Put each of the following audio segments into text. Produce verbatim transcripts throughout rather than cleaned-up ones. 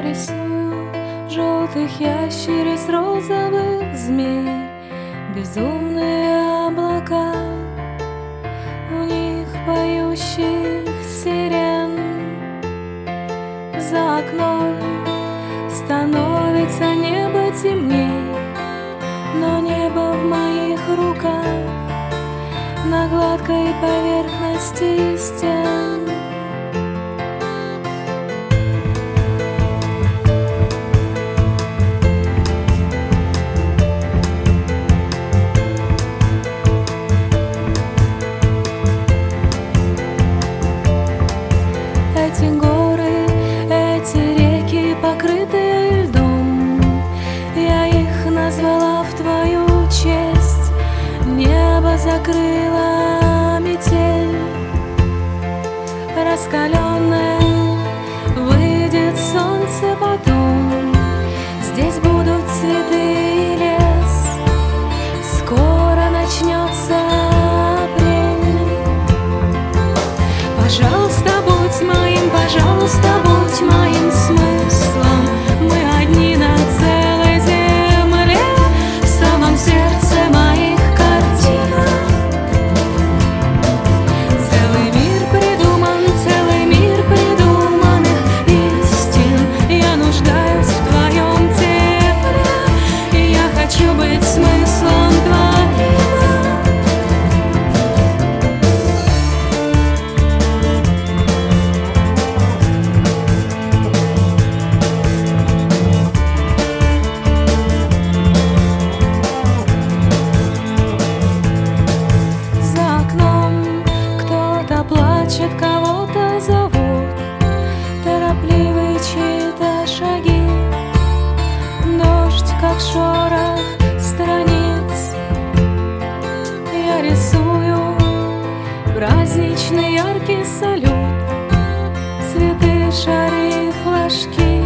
рисую желтых ящериц, розовых змей, безумные облака, у них поющих сирен. За окном становится небо темней, но небо в моих руках, на гладкой поверхности стен. Эти горы, эти реки, покрытые льдом, я их назвала в твою честь. Небо закрыла метель раскаленная, выйдет солнце потом. Здесь будут цветы и лес, скоро начнется апрель. Пожалуйста, будь моим, пожалуйста, будь моим смыслом. Мы одни на целой земле, в самом сердце моих картинок. Целый мир придуман, целый мир придуманных истин. Я нуждаюсь в твоем тепле, и я хочу быть смыслом твоим. Плачет, кого-то зовут, торопливые чьи-то шаги. Дождь, как шорох страниц, я рисую праздничный яркий салют, цветы, шары, флажки,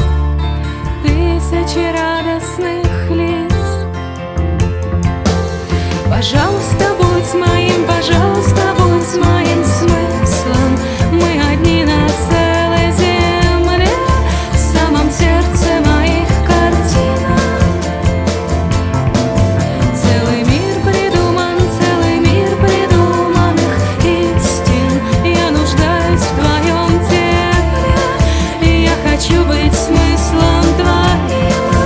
тысячи радостных лиц. Пожалуйста, будь моим, пожалуйста, будь моим смыслом. Мы одни на целой земле, в самом сердце моих картинок. Целый мир придуман, целый мир придуманных истин. Я нуждаюсь в твоем тепле, и я хочу быть смыслом твоим.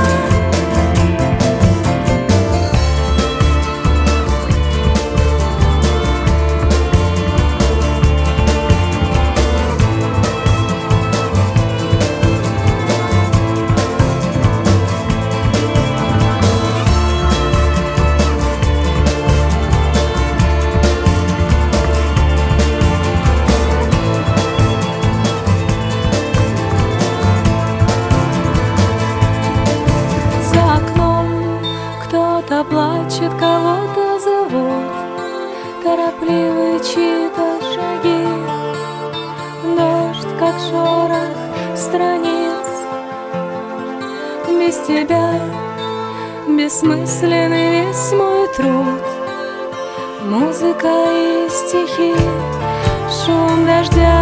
Кто-то плачет, кого-то зовут, торопливые чьи-то шаги. Дождь, как шорох страниц. Без тебя бессмысленный весь мой труд. Музыка и стихи, шум дождя